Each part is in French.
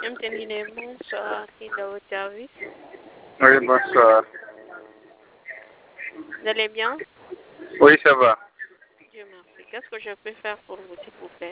MTN, bonsoir, qui est dans votre service? Oui, bonsoir. Vous allez bien? Oui, ça va. Dieu merci. Qu'est-ce que je peux faire pour vous, s'il vous plaît?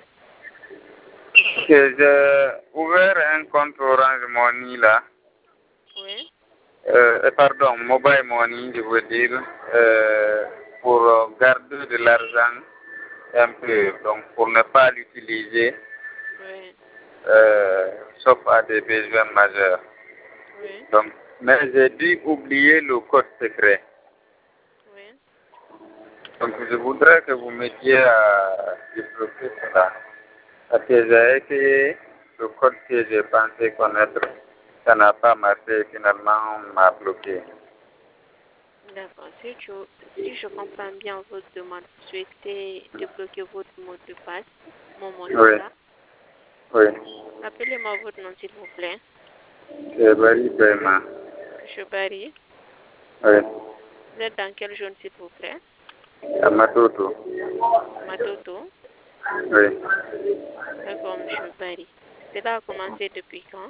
J'ai ouvert un compte Orange Money là. Oui. Pardon, Mobile Money, je veux dire, pour garder de l'argent un peu, donc pour ne pas l'utiliser, Oui. sauf à des besoins majeurs. Oui. Donc, mais j'ai dû oublier le code secret. Oui. Donc, je voudrais que vous m'aidiez à débloquer cela. Parce que j'ai essayé le code que j'ai pensé connaître. Ça n'a pas marché. Finalement, on m'a bloqué. D'accord. Si je comprends bien votre demande, vous souhaitez débloquer votre mot de passe. Mon mot, Oui. c'est ça? Oui. Appelez-moi votre nom, s'il vous plaît. C'est Barry Paiement. Monsieur Barry. Oui. Vous êtes dans quelle zone, s'il vous plaît? À Matoto. Matoto. Oui. D'accord, monsieur Barry. Cela a commencé depuis quand?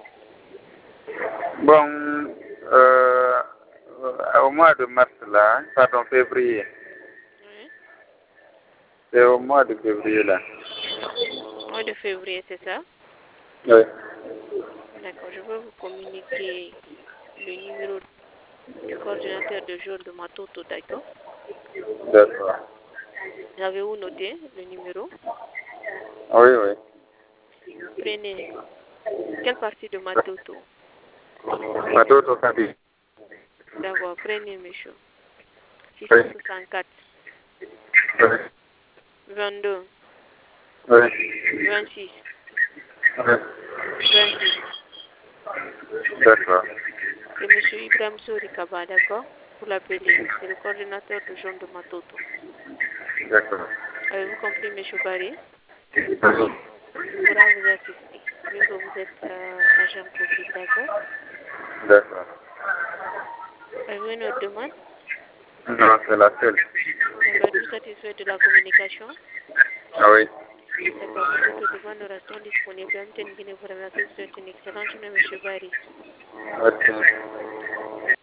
Bon, au mois de mars là, pardon, février. Oui. C'est au mois de février là. Mois de février, c'est ça? Oui. D'accord. Je vais vous communiquer le numéro du coordinateur de jour de Matoto, d'accord? D'accord. Avez-vous noté le numéro? Oui, oui. Prenez quelle partie de Matoto? Matoto Kabi. D'accord, prenez monsieur. Oui. 664, Oui. 22, Oui. 26, Oui. 26. D'accord. C'est monsieur Ibrahim Sorikaba, d'accord? Vous l'appelez. C'est le coordinateur de Jean de Matoto. D'accord. Avez-vous compris, monsieur Barry? Oui. Il pourra vous assister, vu que vous êtes agent mobile, d'accord? D'accord. Avez-vous une autre demande? Non, c'est la seule. D'accord, êtes-vous satisfait de la communication? Ah oui. D'accord, pour toute demande, nous restons disponibles. MTN Guinée vous remercie. Je vous souhaite une excellente journée, monsieur Barry. Merci.